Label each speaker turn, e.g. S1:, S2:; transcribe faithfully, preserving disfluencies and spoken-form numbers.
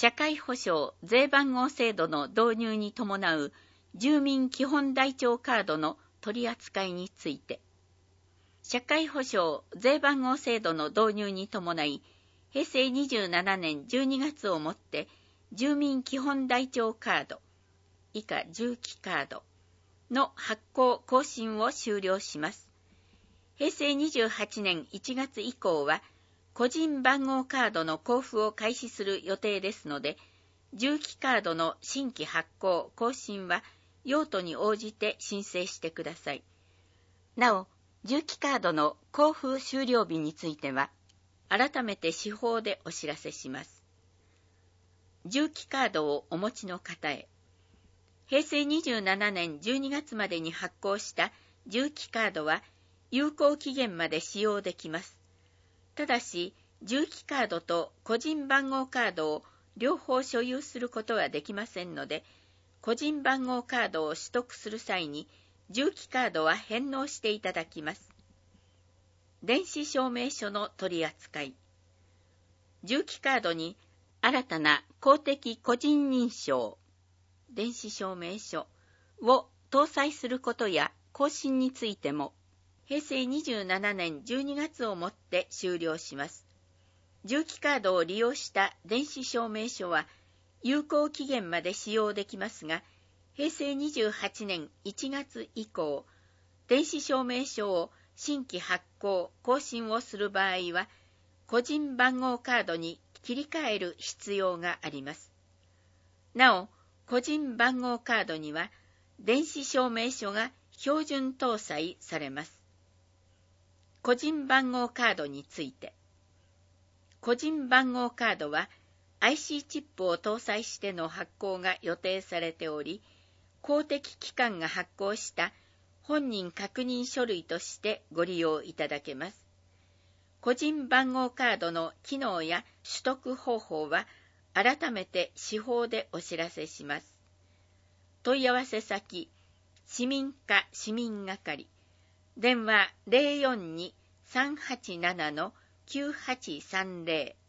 S1: 社会保障税番号制度の導入に伴う住民基本台帳カードの取り扱いについて、社会保障税番号制度の導入に伴い、平成にじゅうななねんじゅうにがつをもって住民基本台帳カード、以下住基カードの発行更新を終了します。平成にじゅうはちねんいちがつ以降は、個人番号カードの交付を開始する予定ですので、住基カードの新規発行・更新は用途に応じて申請してください。なお、住基カードの交付終了日については、改めて私報でお知らせします。住基カードをお持ちの方へ、平成にじゅうななねんじゅうにがつまでに発行した住基カードは有効期限まで使用できます。ただし、住基カードと個人番号カードを両方所有することはできませんので、個人番号カードを取得する際に、住基カードは返納していただきます。電子証明書の取り扱い。住基カードに新たな公的個人認証、電子証明書を搭載することや更新についても、平成にじゅうななねんじゅうにがつをもって終了します。住基カードを利用した電子証明書は有効期限まで使用できますが、平成にじゅうはちねんいちがつ以降、電子証明書を新規発行・更新をする場合は、個人番号カードに切り替える必要があります。なお、個人番号カードには電子証明書が標準搭載されます。個人番号カードについて、個人番号カードは アイシー チップを搭載しての発行が予定されており、公的機関が発行した本人確認書類としてご利用いただけます。個人番号カードの機能や取得方法は改めて私報でお知らせします。問い合わせ先、市民課市民係、電話 ゼロよんに さんはちなな きゅうはちさんゼロ